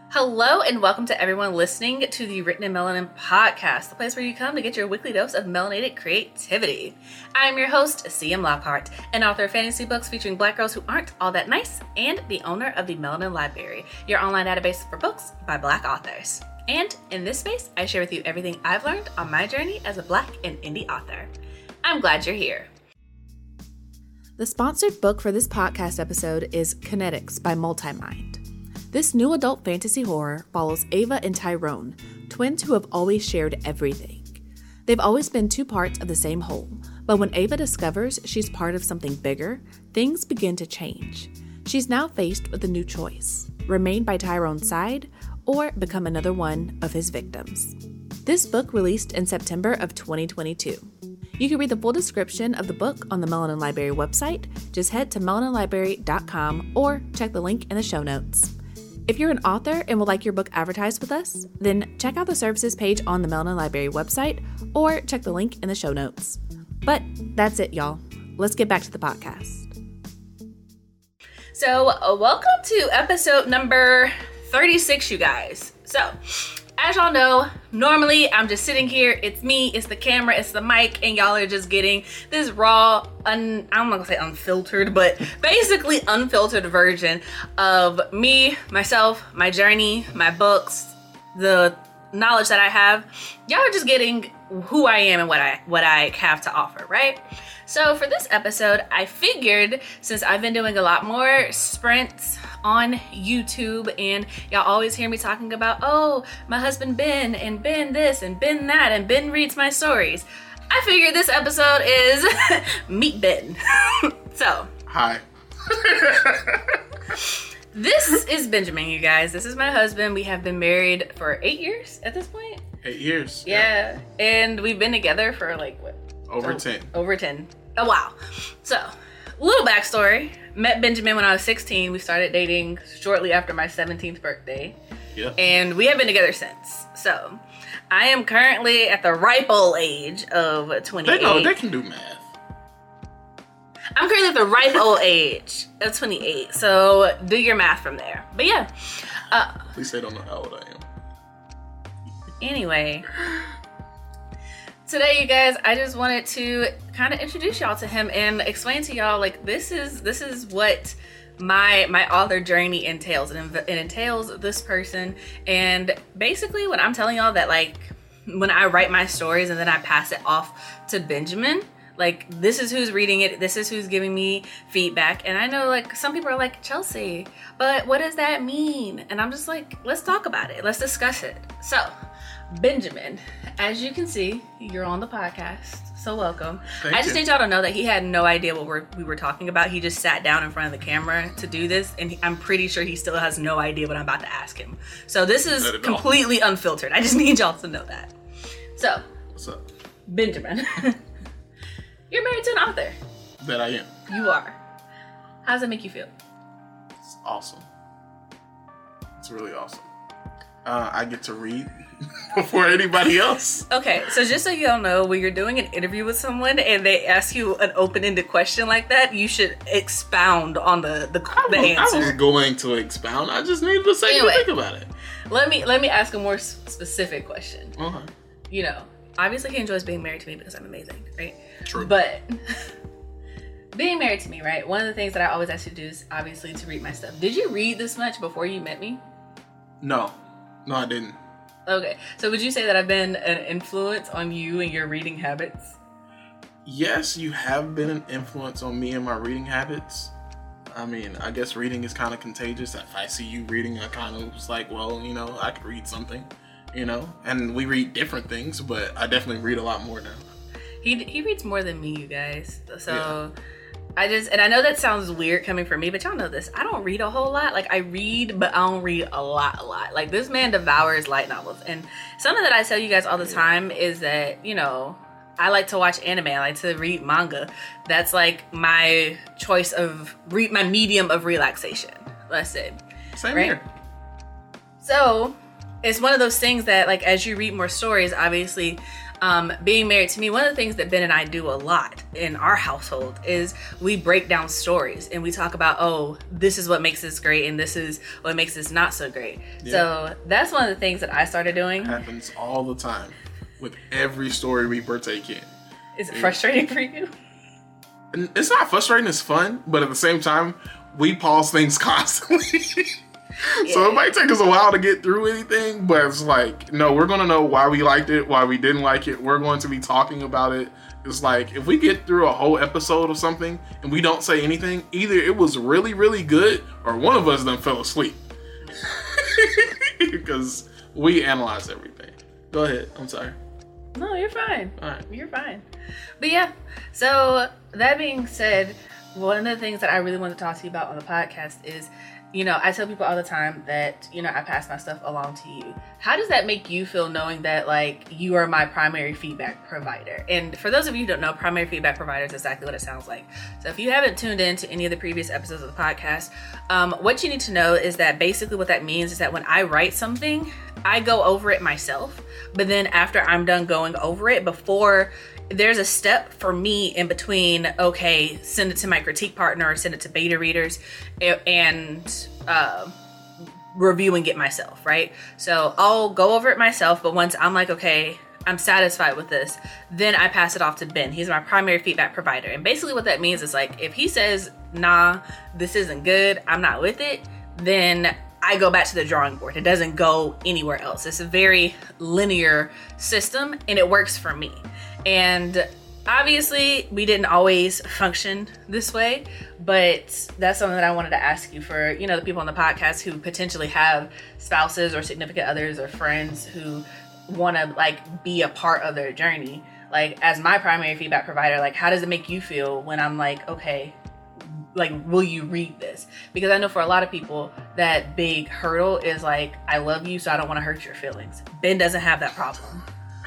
Hello and welcome to everyone listening to the Written in Melanin podcast, the place where you come to get your weekly dose of melanated creativity. I'm your host, CM Lockhart, an author of fantasy books featuring Black girls who aren't all that nice, and the owner of the Melanin Library, your online database for books by Black authors. And in this space, I share with you everything I've learned on my journey as a Black and indie author. I'm glad you're here. The sponsored book for this podcast episode is Kinetics by Multimind. This new adult fantasy horror follows Ava and Tyrone, twins who have always shared everything. They've always been two parts of the same whole, but when Ava discovers she's part of something bigger, things begin to change. She's now faced with a new choice: remain by Tyrone's side or become another one of his victims. This book released in September of 2022. You can read the full description of the book on the Melanin Library website. Just head to melaninlibrary.com or check the link in the show notes. If you're an author and would like your book advertised with us, then check out the services page on the Melanin Library website or check the link in the show notes. But that's it, y'all. Let's get back to the podcast. So, welcome to episode number 36, you guys. So, as y'all know, normally I'm just sitting here, it's me, it's the camera, it's the mic, and y'all are just getting this raw, I'm not gonna say unfiltered, but basically unfiltered version of me, myself, my journey, my books, the knowledge that I have. Y'all are just getting who I am and what I have to offer, right? So for this episode, I figured, since I've been doing a lot more sprints on YouTube and y'all always hear me talking about, oh, my husband Ben and Ben this and Ben that and Ben reads my stories, I figured this episode is Meet Ben. So. Hi. This is Benjamin, you guys. This is my husband. We have been married for 8 years at this point. 8 years. Yeah. And we've been together for like, what? Over 10. Over 10. Oh, wow. So, a little backstory. Met Benjamin when I was 16. We started dating shortly after my 17th birthday. Yeah. And we have been together since. So, I am currently at the ripe old age of 28. They can do math. I'm currently at the ripe old age of 28. So, do your math from there. But yeah. At least they don't know how old I am. Anyway. Today, you guys, I just wanted to kind of introduce y'all to him and explain to y'all, like, this is what my author journey entails. It entails this person. And basically, when I'm telling y'all that, like, when I write my stories and then I pass it off to Benjamin, like, this is who's reading it. This is who's giving me feedback. And I know, like, some people are like, Chelsea, but what does that mean? And I'm just like, let's talk about it. Let's discuss it. So, Benjamin, as you can see, you're on the podcast, so welcome. I just need y'all to know that he had no idea what we were talking about. He just sat down in front of the camera to do this, and I'm pretty sure he still has no idea what I'm about to ask him. So this is completely unfiltered. I just need y'all to know that. So, what's up? Benjamin, you're married to an author. That I am. You are. How does it make you feel? It's awesome. It's really awesome. I get to read before anybody else. Okay, so just so y'all know, when you're doing an interview with someone and they ask you an open-ended question like that, you should expound on the answer. I was going to expound. I just needed to say to think about it. Let me ask a more specific question. Okay. You know, obviously he enjoys being married to me because I'm amazing, right? True. But being married to me, right? One of the things that I always ask you to do is obviously to read my stuff. Did you read this much before you met me? No, I didn't. Okay, so would you say that I've been an influence on you and your reading habits? Yes, you have been an influence on me and my reading habits. I mean, I guess reading is kind of contagious. If I see you reading, I kind of was like, well, you know, I could read something, you know? And we read different things, but I definitely read a lot more now. He reads more than me, you guys. So... Yeah. I know that sounds weird coming from me, but y'all know this. I don't read a whole lot. Like, I read, but I don't read a lot. Like, this man devours light novels. And something that I tell you guys all the time is that, you know, I like to watch anime. I like to read manga. That's, like, my choice of, my medium of relaxation, let's say. Same here. So, it's one of those things that, like, as you read more stories, obviously, Being married, to me, one of the things that Ben and I do a lot in our household is we break down stories and we talk about, oh, this is what makes this great and this is what makes this not so great. Yeah. So that's one of the things that I started doing. It happens all the time with every story we partake in. Is it frustrating for you? It's not frustrating, it's fun, but at the same time, we pause things constantly. Yeah. So it might take us a while to get through anything, but it's like, no, we're going to know why we liked it, why we didn't like it. We're going to be talking about it. It's like, if we get through a whole episode of something and we don't say anything, either it was really, really good or one of us done fell asleep. Because we analyze everything. Go ahead. I'm sorry. No, you're fine. All right. You're fine. But yeah, so that being said, one of the things that I really want to talk to you about on the podcast is, you know, I tell people all the time that, you know, I pass my stuff along to you. How does that make you feel knowing that, like, you are my primary feedback provider? And for those of you who don't know, primary feedback provider is exactly what it sounds like. So if you haven't tuned in to any of the previous episodes of the podcast, what you need to know is that basically what that means is that when I write something, I go over it myself. But then after I'm done going over it, before there's a step for me in between, okay, send it to my critique partner or send it to beta readers and reviewing it myself, right? So I'll go over it myself, but once I'm like, okay, I'm satisfied with this, then I pass it off to Ben. He's my primary feedback provider. And basically what that means is, like, if he says, nah, this isn't good, I'm not with it, then I go back to the drawing board. It doesn't go anywhere else. It's a very linear system and it works for me. And obviously we didn't always function this way, but that's something that I wanted to ask you for, you know, the people on the podcast who potentially have spouses or significant others or friends who want to, like, be a part of their journey. Like, as my primary feedback provider, like, how does it make you feel when I'm like, okay, like, will you read this? Because I know for a lot of people that big hurdle is like, I love you, so I don't want to hurt your feelings. Ben doesn't have that problem.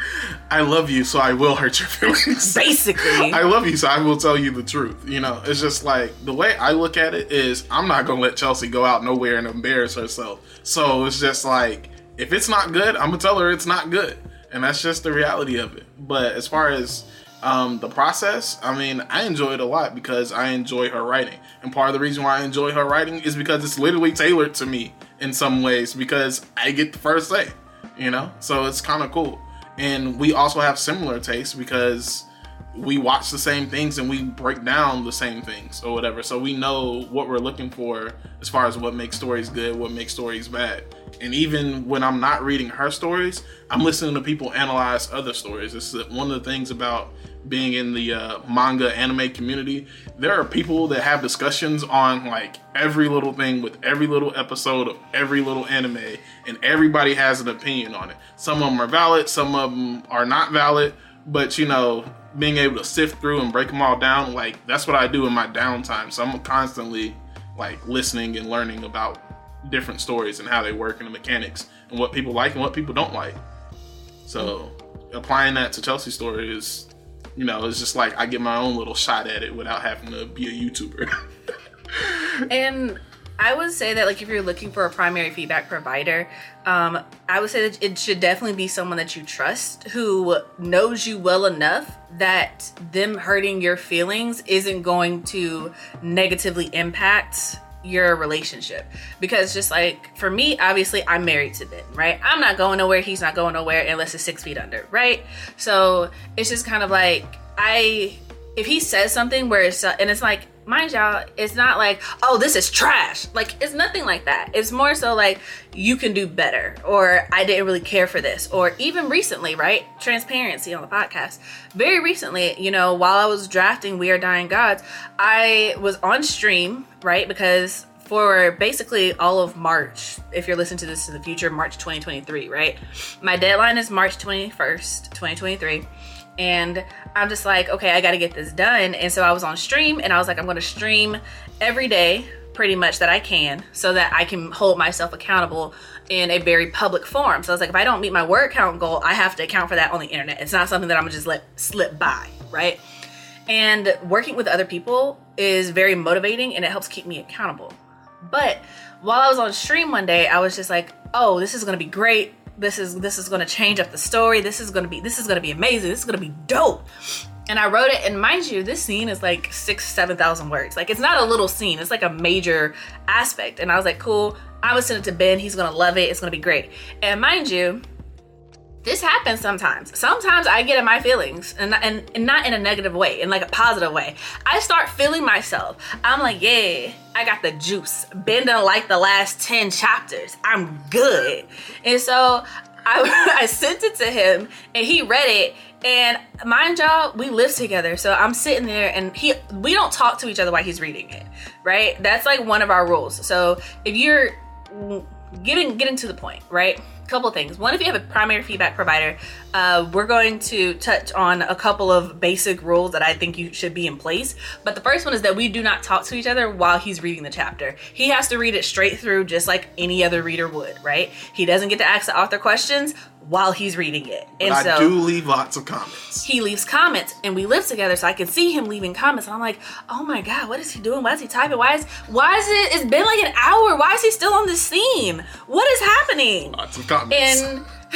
I love you, so I will hurt your feelings. Basically. I love you, so I will tell you the truth. You know, it's just like, the way I look at it is, I'm not going to let Chelsea go out nowhere and embarrass herself. So it's just like, if it's not good, I'm going to tell her it's not good. And that's just the reality of it. But as far as the process, I mean, I enjoy it a lot because I enjoy her writing. And part of the reason why I enjoy her writing is because it's literally tailored to me in some ways, because I get the first say, you know? So it's kind of cool. And we also have similar tastes because we watch the same things and we break down the same things or whatever. So we know what we're looking for as far as what makes stories good, what makes stories bad. And even when I'm not reading her stories, I'm listening to people analyze other stories. This is one of the things about being in the manga anime community. There are people that have discussions on, like, every little thing with every little episode of every little anime, and everybody has an opinion on it. Some of them are valid, some of them are not valid, but, you know, being able to sift through and break them all down, like, that's what I do in my downtime. So I'm constantly, like, listening and learning about different stories and how they work and the mechanics and what people like and what people don't like. So applying that to Chelsea's story is, you know, it's just like I get my own little shot at it without having to be a YouTuber. And I would say that, like, if you're looking for a primary feedback provider, I would say that it should definitely be someone that you trust, who knows you well enough that them hurting your feelings isn't going to negatively impact your relationship. Because just like for me, obviously I'm married to Ben, right? I'm not going nowhere, he's not going nowhere unless it's 6 feet under, right? So it's just kind of like, if he says something where it's and it's like, mind y'all, it's not like, oh, this is trash. Like, it's nothing like that. It's more so like, you can do better, or I didn't really care for this. Or even recently, right? Transparency on the podcast. Very recently, you know, while I was drafting We Are Dying Gods, I was on stream, right? Because for basically all of March, if you're listening to this in the future, March 2023, right? My deadline is March 21st, 2023. And I'm just like, okay, I got to get this done. And so I was on stream and I was like, I'm going to stream every day pretty much that I can, so that I can hold myself accountable in a very public forum. So I was like, if I don't meet my word count goal, I have to account for that on the internet. It's not something that I'm gonna just let slip by, right? And working with other people is very motivating and it helps keep me accountable. But while I was on stream one day, I was just like, oh, this is gonna be great. this is going to change up the story. This is going to be amazing. This is going to be dope. And I wrote it, and mind you, this scene is like 7,000 words. Like, it's not a little scene. It's like a major aspect. And I was like, cool. I would send it to Ben. He's going to love it. It's going to be great. And mind you, this happens sometimes. Sometimes I get in my feelings, and not in a negative way, in like a positive way. I start feeling myself. I'm like, yeah, I got the juice. Ben done like the last 10 chapters. I'm good. And so I sent it to him, and he read it. And mind y'all, we live together. So I'm sitting there, and we don't talk to each other while he's reading it, right? That's like one of our rules. So if you're getting to the point, right? Couple things. One, if you have a primary feedback provider, we're going to touch on a couple of basic rules that I think you should be in place. But the first one is that we do not talk to each other while he's reading the chapter. He has to read it straight through, just like any other reader would, right? He doesn't get to ask the author questions while he's reading it. And but I so do leave lots of comments. He leaves comments, and we live together, so I can see him leaving comments, and I'm like, oh my God, what is he doing? Why is he typing? It's been like an hour. Why is he still on this scene? What is happening? Lots of comments.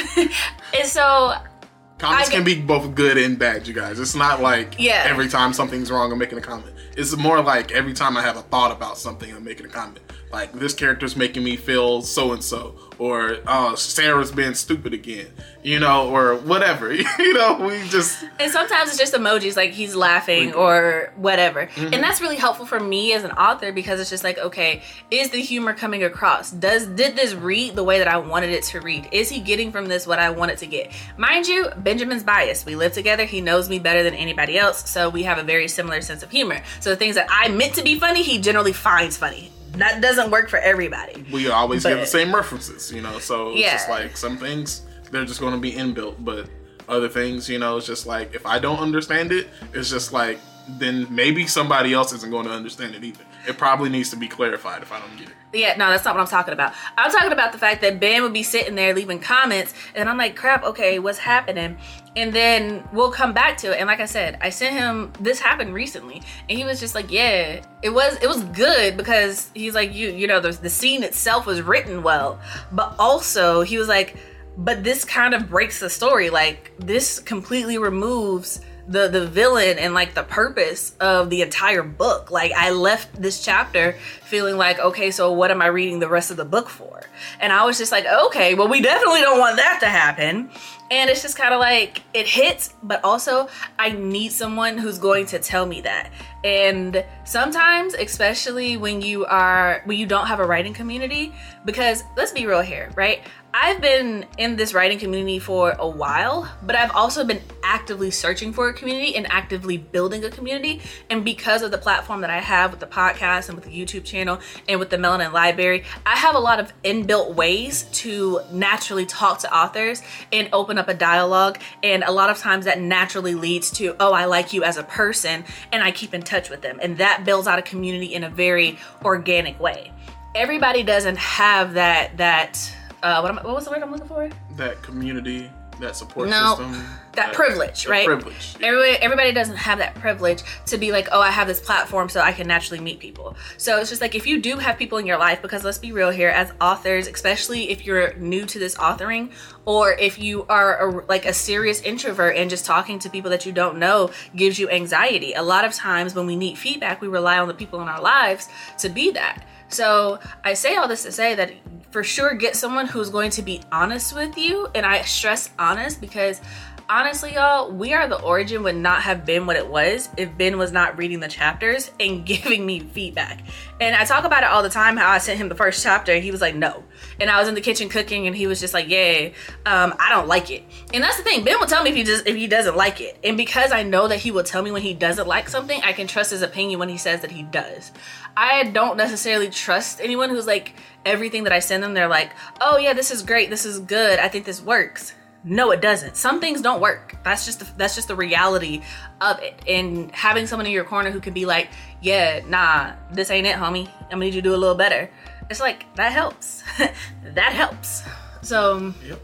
And so comments can be both good and bad, you guys. It's not like every time something's wrong, I'm making a comment. It's more like every time I have a thought about something, I'm making a comment. Like, this character's making me feel so-and-so. Or, Sarah's being stupid again. You know, or whatever. You know, we just... And sometimes it's just emojis, like he's laughing or whatever. Mm-hmm. And that's really helpful for me as an author, because it's just like, okay, is the humor coming across? Did this read the way that I wanted it to read? Is he getting from this what I wanted to get? Mind you, Benjamin's biased. We live together. He knows me better than anybody else. So we have a very similar sense of humor. So the things that I meant to be funny, he generally finds funny. That doesn't work for everybody. We always give the same references, you know, so it's just like some things, they're just going to be inbuilt, but other things, you know, it's just like, if I don't understand it, it's just like, then maybe somebody else isn't going to understand it either. It probably needs to be clarified if I don't get it. Yeah, no, that's not what I'm talking about. I'm talking about the fact that Ben would be sitting there leaving comments, and I'm like, crap, okay, what's happening? And then we'll come back to it. And like I said, I sent him, this happened recently, and he was just like, yeah, it was good, because he's like, you know, the scene itself was written well, but also he was like, but this kind of breaks the story. Like, this completely removes the villain and like the purpose of the entire book. Like, I left this chapter feeling like, okay, so what am I reading the rest of the book for? And I was just like, okay, well, we definitely don't want that to happen. And it's just kind of like, it hits, but also I need someone who's going to tell me that. And sometimes, especially when you don't have a writing community, because let's be real here, right? I've been in this writing community for a while, but I've also been actively searching for a community and actively building a community. And because of the platform that I have with the podcast and with the YouTube channel and with the Melanin Library, I have a lot of inbuilt ways to naturally talk to authors and open up a dialogue. And a lot of times that naturally leads to, oh, I like you as a person, and I keep in touch with them. And that builds out a community in a very organic way. Everybody doesn't have that what was the word I'm looking for? That community, that support system. That privilege, right? Privilege. Yeah. Everybody doesn't have that privilege to be like, oh, I have this platform so I can naturally meet people. So it's just like, if you do have people in your life, because let's be real here, as authors, especially if you're new to this authoring, or if you are a serious introvert and just talking to people that you don't know gives you anxiety. A lot of times when we need feedback, we rely on the people in our lives to be that. So I say all this to say that for sure, get someone who's going to be honest with you. And I stress honest, because honestly, y'all, We Are the Origin would not have been what it was if Ben was not reading the chapters and giving me feedback. And I talk about it all the time, how I sent him the first chapter and he was like, no. And I was in the kitchen cooking and he was just like, yeah, I don't like it. And that's the thing. Ben will tell me if he doesn't like it. And because I know that he will tell me when he doesn't like something, I can trust his opinion when he says that he does. I don't necessarily trust anyone who's like, everything that I send them, they're like, oh yeah, this is great, this is good, I think this works. No, it doesn't. Some things don't work. That's just the reality of it. And having someone in your corner who can be like, yeah, nah, this ain't it, homie, I'm gonna need you to do a little better. It's like, that helps. That helps. So yep.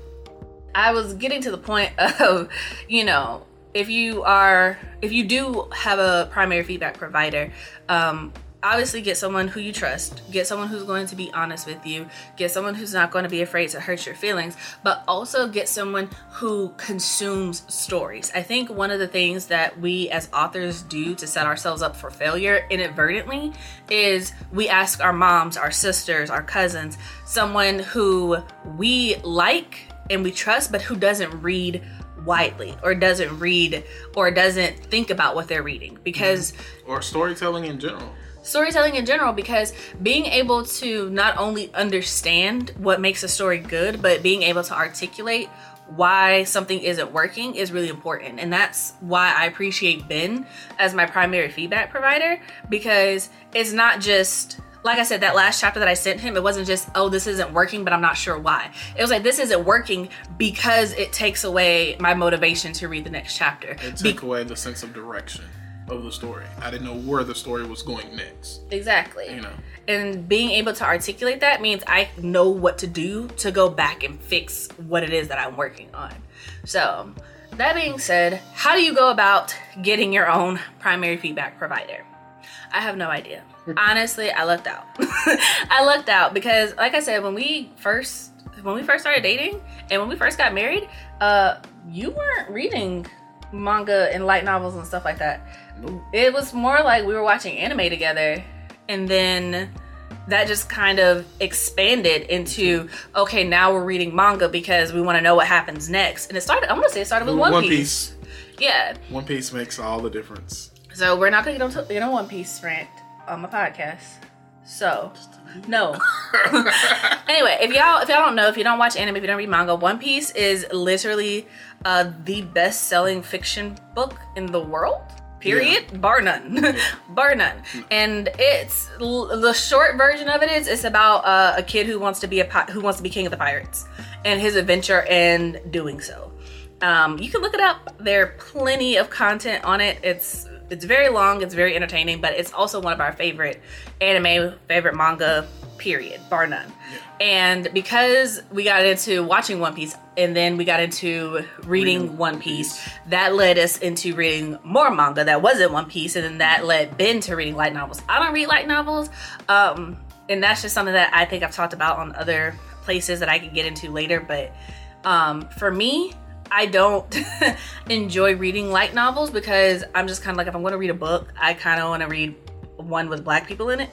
I was getting to the point of, you know, if you do have a primary feedback provider, obviously get someone who you trust, get someone who's going to be honest with you, get someone who's not going to be afraid to hurt your feelings, but also get someone who consumes stories. I think one of the things that we as authors do to set ourselves up for failure inadvertently is we ask our moms, our sisters, our cousins, someone who we like and we trust, but who doesn't read widely or doesn't read or doesn't think about what they're reading, because or storytelling in general, because being able to not only understand what makes a story good, but being able to articulate why something isn't working is really important. And that's why I appreciate Ben as my primary feedback provider, because it's not just, like I said, that last chapter that I sent him, it wasn't just, oh, this isn't working, but I'm not sure why. It was like, this isn't working because it takes away my motivation to read the next chapter. It took away the sense of direction of the story. I didn't know where the story was going next. Exactly. And being able to articulate that means I know what to do to go back and fix what it is that I'm working on. So that being said, how do you go about getting your own primary feedback provider? I have no idea. Honestly, I lucked out. I lucked out because, like I said, when we first started dating and when we first got married, you weren't reading manga and light novels and stuff like that. It was more like we were watching anime together, and then that just kind of expanded into, okay, now we're reading manga because we want to know what happens next. And it started with One Piece. Yeah. One Piece makes all the difference. So we're not going to get on One Piece rant on my podcast. So, no. Anyway, if y'all don't know, if you don't watch anime, if you don't read manga, One Piece is literally the best-selling fiction book in the world. Period. Yeah. Bar none. Bar none. And it's the short version of it is it's about a kid who wants to be king of the pirates and his adventure in doing so. You can look it up. There are plenty of content on it. It's very long, it's very entertaining, but it's also one of our favorite anime, favorite manga, period, bar none. Yeah. And because we got into watching One Piece and then we got into reading One Piece, that led us into reading more manga that wasn't One Piece, and then that led Ben to reading light novels. I don't read light novels, and that's just something that I think I've talked about on other places that I could get into later, but for me, I don't enjoy reading light novels because I'm just kind of like, if I'm going to read a book, I kind of want to read one with Black people in it.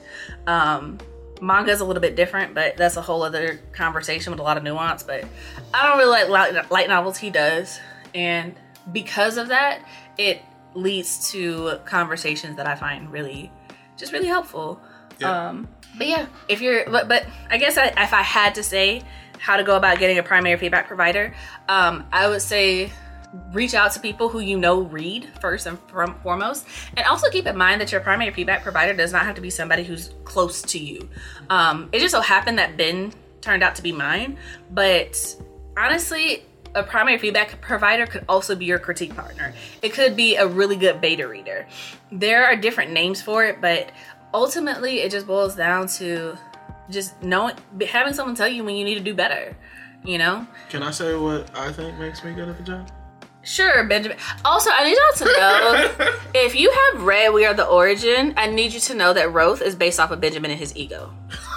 Manga is a little bit different, but that's a whole other conversation with a lot of nuance. But I don't really like light novels. He does. And because of that, it leads to conversations that I find really helpful. Yeah. But yeah, but I guess if I had to say how to go about getting a primary feedback provider, I would say reach out to people who you know read first and foremost, and also keep in mind that your primary feedback provider does not have to be somebody who's close to you. It just so happened that Ben turned out to be mine, but honestly, a primary feedback provider could also be your critique partner. It could be a really good beta reader. There are different names for it, but ultimately it just boils down to just having someone tell you when you need to do better, you know? Can I say what I think makes me good at the job? Sure, Benjamin. Also, I need y'all to know, if you have read We Are the Origin, I need you to know that Roth is based off of Benjamin and his ego.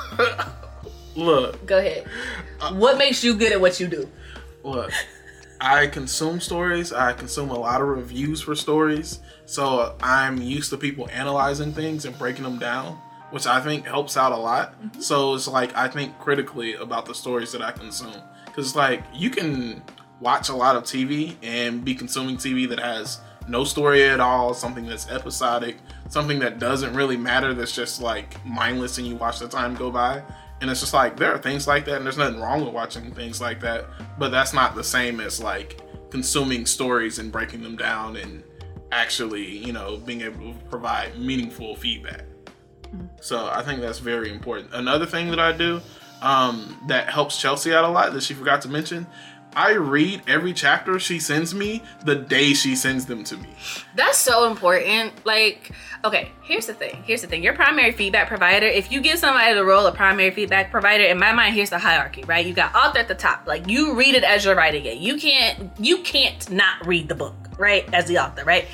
Look. Go ahead. What makes you good at what you do? Look, I consume stories. I consume a lot of reviews for stories. So I'm used to people analyzing things and breaking them down, which I think helps out a lot. Mm-hmm. So it's like, I think critically about the stories that I consume. Because like, you can watch a lot of TV and be consuming TV that has no story at all, something that's episodic, something that doesn't really matter, that's just like mindless and you watch the time go by. And it's just like, there are things like that and there's nothing wrong with watching things like that, but that's not the same as like consuming stories and breaking them down and actually, you know, being able to provide meaningful feedback. So I think that's very important. Another thing that I do that helps Chelsea out a lot that she forgot to mention, I read every chapter she sends me the day she sends them to me. That's so important. Like, okay, here's the thing. Your primary feedback provider, if you give somebody the role of primary feedback provider, in my mind, here's the hierarchy, right? You got author at the top. Like, you read it as you're writing it. You can't not read the book, right? As the author, right?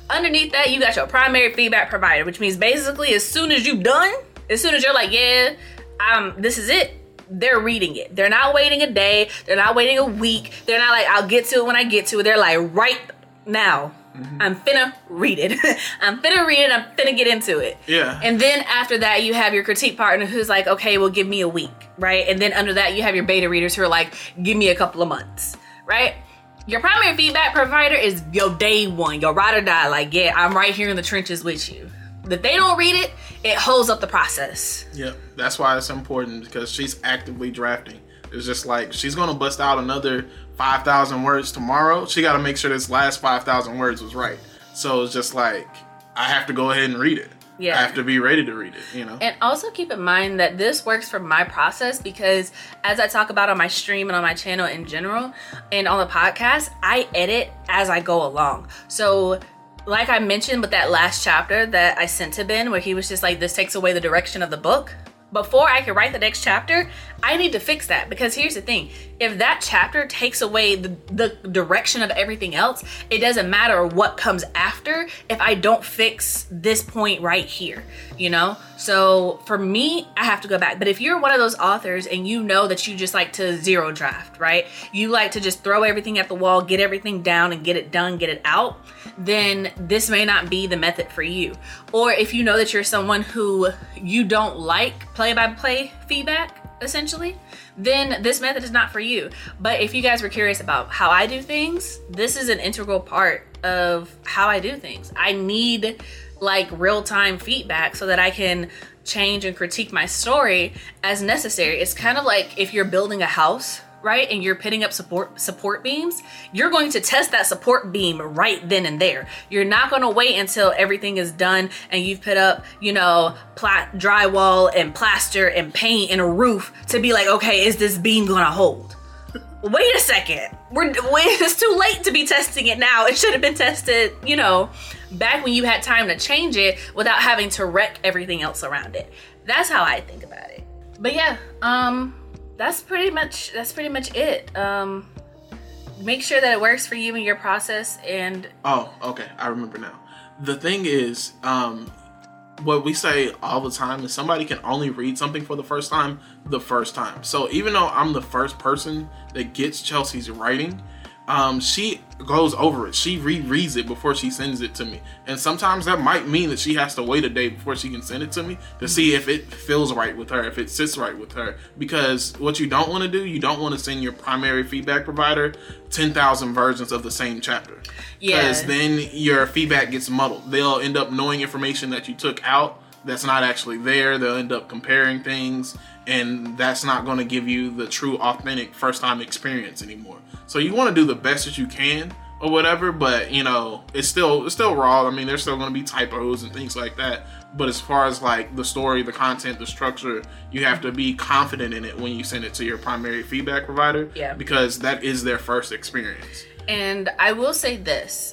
Underneath that, you got your primary feedback provider, which means basically as soon as you're done, as soon as you're like, yeah, this is it, they're reading it. They're not waiting a day. They're not waiting a week. They're not like, I'll get to it when I get to it. They're like, right now, I'm finna read it. I'm finna read it. I'm finna get into it. Yeah. And then after that, you have your critique partner who's like, okay, well, give me a week, right? And then under that, you have your beta readers who are like, give me a couple of months, right? Your primary feedback provider is your day one, your ride or die. Like, yeah, I'm right here in the trenches with you. If they don't read it, it holds up the process. Yeah, that's why it's important, because she's actively drafting. It's just like, she's going to bust out another 5,000 words tomorrow. She got to make sure this last 5,000 words was right. So it's just like, I have to go ahead and read it. Yeah. I have to be ready to read it, you know? And also keep in mind that this works for my process, because as I talk about on my stream and on my channel in general and on the podcast, I edit as I go along. So like I mentioned with that last chapter that I sent to Ben, where he was just like, this takes away the direction of the book. Before I can write the next chapter, I need to fix that, because here's the thing. If that chapter takes away the direction of everything else, it doesn't matter what comes after if I don't fix this point right here, you know? So for me, I have to go back. But if you're one of those authors and you know that you just like to zero draft, right? You like to just throw everything at the wall, get everything down and get it done, get it out, then this may not be the method for you. Or if you know that you're someone who you don't like play-by-play feedback, essentially, then this method is not for you. But if you guys were curious about how I do things, this is an integral part of how I do things. I need like real-time feedback so that I can change and critique my story as necessary. It's kind of like if you're building a house, right? And you're putting up support beams, you're going to test that support beam right then and there. You're not going to wait until everything is done and you've put up, you know, drywall and plaster and paint and a roof to be like, okay, is this beam going to hold? Wait a second. It's too late to be testing it now. It should have been tested, you know, back when you had time to change it without having to wreck everything else around it. That's how I think about it. But yeah, that's pretty much it. Make sure that it works for you and your process. And oh, okay, I remember now. The thing is, what we say all the time is somebody can only read something for the first time. So even though I'm the first person that gets Chelsea's writing, she goes over it. She rereads it before she sends it to me. And sometimes that might mean that she has to wait a day before she can send it to me to see if it feels right with her, if it sits right with her. Because what you don't want to do, you don't want to send your primary feedback provider 10,000 versions of the same chapter. Because then your feedback gets muddled. They'll end up knowing information that you took out that's not actually there. They'll end up comparing things, and that's not going to give you the true, authentic first-time experience anymore. So you want to do the best that you can or whatever, but, you know, it's still raw. I mean, there's still going to be typos and things like that. But as far as, like, the story, the content, the structure, you have to be confident in it when you send it to your primary feedback provider. Yeah. Because that is their first experience. And I will say this,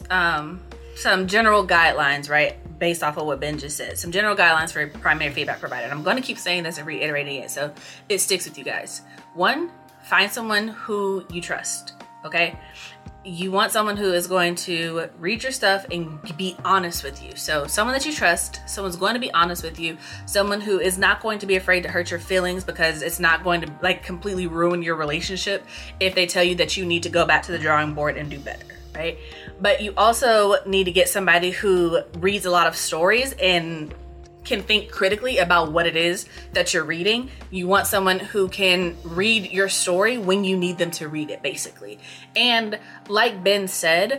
some general guidelines, right, based off of what Ben just said. Some general guidelines for a primary feedback provider. And I'm going to keep saying this and reiterating it so it sticks with you guys. 1, find someone who you trust, okay? You want someone who is going to read your stuff and be honest with you. So someone that you trust, someone's going to be honest with you, someone who is not going to be afraid to hurt your feelings, because it's not going to like completely ruin your relationship if they tell you that you need to go back to the drawing board and do better, right? But you also need to get somebody who reads a lot of stories and can think critically about what it is that you're reading. You want someone who can read your story when you need them to read it, basically. And like Ben said,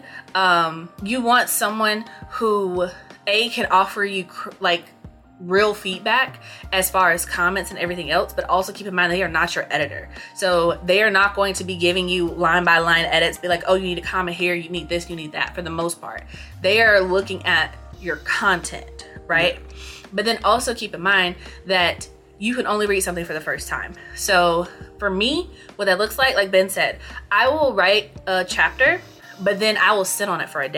you want someone who can offer you like real feedback as far as comments and everything else, but also keep in mind they are not your editor. So they are not going to be giving you line by line edits, be like, oh, you need a comment here, you need this, you need that. For the most part, they are looking at your content, right? But then also keep in mind that you can only read something for the first time. So for me, what that looks like Ben said, I will write a chapter, but then I will sit on it for a day,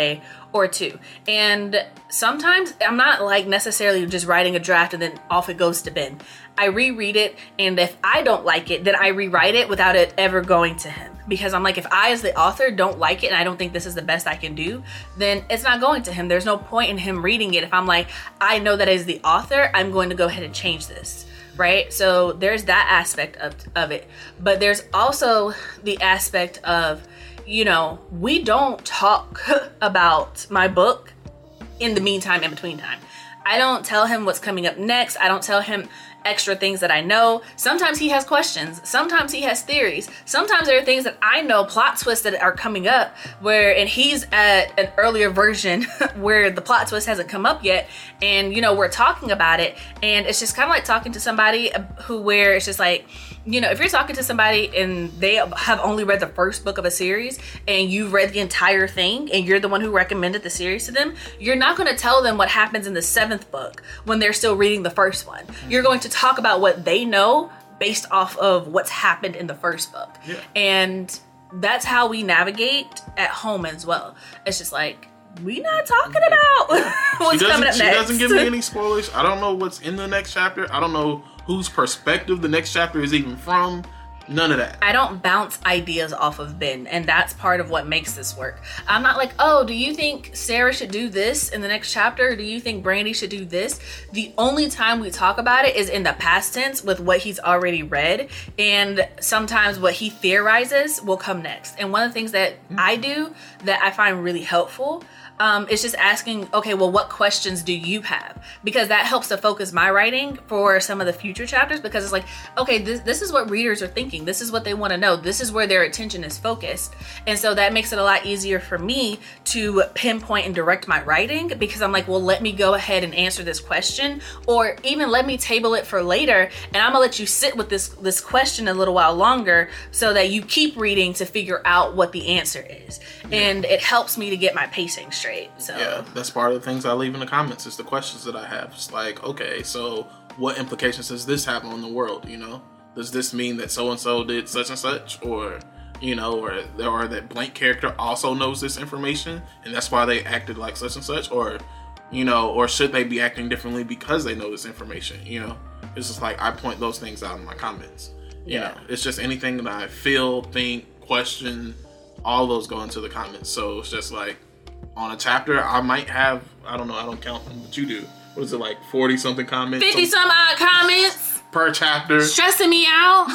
or two. And sometimes I'm not like necessarily just writing a draft and then off it goes to Ben. I reread it, and if I don't like it, then I rewrite it without it ever going to him. Because I'm like, if I as the author don't like it and I don't think this is the best I can do, then it's not going to him. There's no point in him reading it if I'm like, I know that as the author, I'm going to go ahead and change this, right? So there's that aspect of it. But there's also the aspect of, you know, we don't talk about my book in the meantime, in between time. I don't tell him what's coming up next. I don't tell him extra things that I know. Sometimes he has questions. Sometimes he has theories. Sometimes there are things that I know, plot twists that are coming up and he's at an earlier version where the plot twist hasn't come up yet. And, you know, we're talking about it, and it's just kind of like talking to somebody where it's just like, you know, if you're talking to somebody and they have only read the first book of a series and you've read the entire thing and you're the one who recommended the series to them, you're not going to tell them what happens in the 7th book when they're still reading the first one. You're going to talk about what they know based off of what's happened in the first book. Yeah. And that's how we navigate at home as well. It's just like, we not talking about what's coming up next. She doesn't give me any spoilers. I don't know what's in the next chapter. I don't know whose perspective the next chapter is even from. None of that. I don't bounce ideas off of Ben, and that's part of what makes this work. I'm not like, oh, do you think Sarah should do this in the next chapter? Or do you think Brandy should do this? The only time we talk about it is in the past tense with what he's already read, and sometimes what he theorizes will come next. And one of the things that I do that I find really helpful is just asking, okay, well, what questions do you have? Because that helps to focus my writing for some of the future chapters, because it's like, okay, this is what readers are thinking. This is what they want to know. This is where their attention is focused. And so that makes it a lot easier for me to pinpoint and direct my writing, because I'm like, well, let me go ahead and answer this question, or even let me table it for later. And I'm gonna let you sit with this question a little while longer so that you keep reading to figure out what the answer is. Yeah. And it helps me to get my pacing straight. So yeah, that's part of the things I leave in the comments. Is the questions that I have. It's like, okay, so what implications does this have on the world? You know, does this mean that so and so did such and such, or you know, or that blank character also knows this information and that's why they acted like such and such, or you know, or should they be acting differently because they know this information? You know, it's just like I point those things out in my comments. You know, it's just anything that I feel, think, question, all those go into the comments. So it's just like, on a chapter, I might have, I don't know, I don't count them, but you do. What is it, like 40 something comments? 50 some odd comments per chapter. Stressing me out.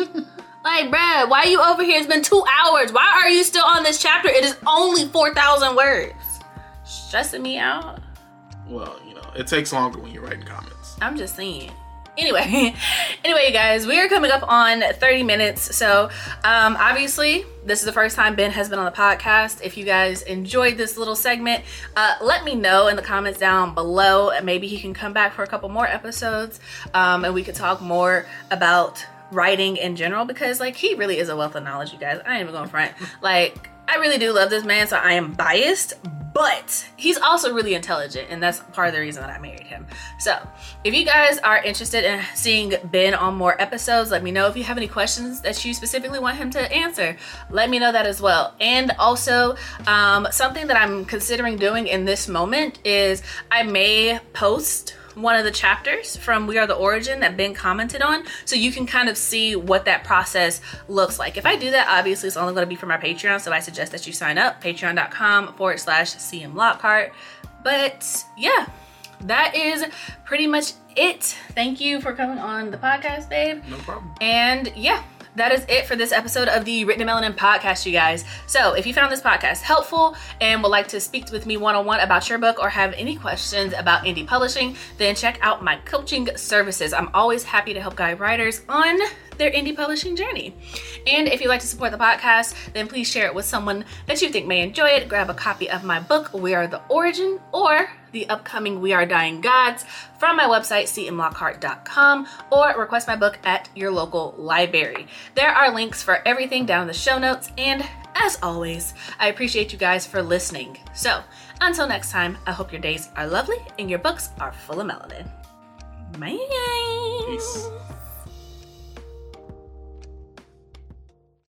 Like, bruh, why are you over here? It's been 2 hours. Why are you still on this chapter? It is only 4,000 words. Stressing me out. Well, you know, it takes longer when you're writing comments. I'm just saying. Anyway, you guys, we are coming up on 30 minutes. So obviously, this is the first time Ben has been on the podcast. If you guys enjoyed this little segment, let me know in the comments down below. Maybe he can come back for a couple more episodes, and we could talk more about writing in general, because like, he really is a wealth of knowledge, you guys. I ain't even gonna front. Like, I really do love this man, so I am biased, but he's also really intelligent, and that's part of the reason that I married him. So if you guys are interested in seeing Ben on more episodes, let me know. If you have any questions that you specifically want him to answer, let me know that as well. And also, something that I'm considering doing in this moment is I may post one of the chapters from We Are the Origin that Ben commented on, so you can kind of see what that process looks like. If I do that, obviously it's only going to be for my Patreon, so I suggest that you sign up, patreon.com/CM Lockhart. But yeah, that is pretty much it. Thank you for coming on the podcast, babe. No problem. And yeah, that is it for this episode of the Written in Melanin podcast, you guys. So if you found this podcast helpful and would like to speak with me one-on-one about your book, or have any questions about indie publishing, then check out my coaching services. I'm always happy to help guide writers on their indie publishing journey. And if you'd like to support the podcast, then please share it with someone that you think may enjoy it. Grab a copy of my book, We Are the Origin, or the upcoming We Are Dying Gods from my website, cmlockhart.com, or request my book at your local library. There are links for everything down in the show notes, and as always, I appreciate you guys for listening. So until next time, I hope your days are lovely and your books are full of melanin. Bye. Peace.